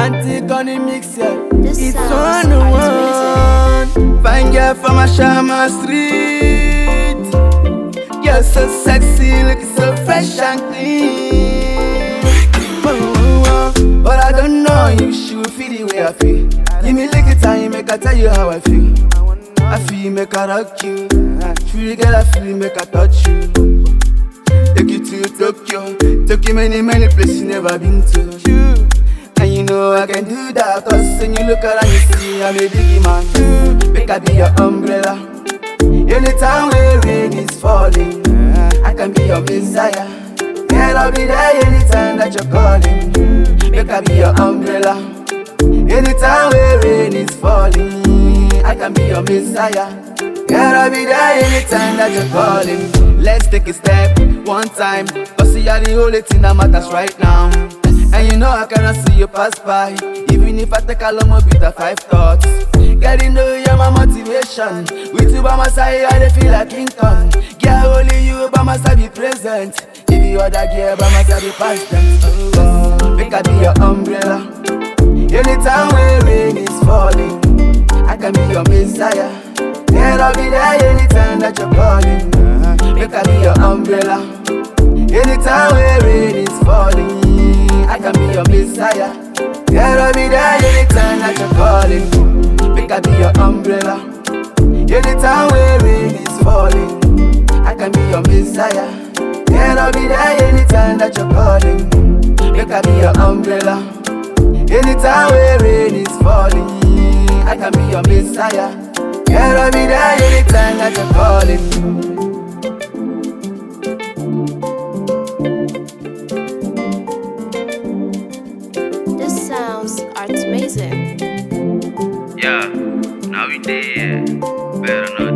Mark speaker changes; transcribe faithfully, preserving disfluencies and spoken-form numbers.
Speaker 1: Atlantic on the mix, yeah.
Speaker 2: This
Speaker 1: It's
Speaker 2: sounds
Speaker 1: on the
Speaker 2: amazing.
Speaker 1: one. Fine girl from a Shama street. You're so sexy, looking so fresh and clean. Whoa, whoa, whoa. But I don't know if she will feel the way I feel. Give me little time, make I tell you how I feel. I feel make I rock you. Truly girl, I feel make I touch you. Take you to Tokyo, take you many, many places you never been to. And you know I can do that, cause when you look around you see I'm a biggie man. Make I be your umbrella. Anytime when rain is falling, I can be your messiah. Girl, I'll be there anytime that you're calling. Make I be your umbrella. Anytime when rain is falling, I can be your messiah. Girl, I'll be there anytime that you're calling. Let's take a step, one time. Cause you are the only thing that matters right now. And you know I cannot see you pass by. Even if I take a long bit of five thoughts. Girl, you know you're my motivation. With you by my side, I dey feel like King Kong. Girl, only you by my side be present. If you other girl by my side be past tense. Oh, make I be your umbrella. Anytime when rain is falling, I can be your messiah. Girl, I'll be there anytime that you're calling. Make I be your umbrella. Anytime when rain is falling, I can be your messiah. Girl, I'll be there anytime that you're calling. Make I be your umbrella. Anytime when rain is falling, I can be your messiah. Girl, I'll be there anytime that you're calling. Make I be your umbrella. Anytime when rain is falling, I can be your messiah. Girl, I'll be there anytime that you're calling.
Speaker 2: This sounds art amazing.
Speaker 3: Yeah, now we there. Better not.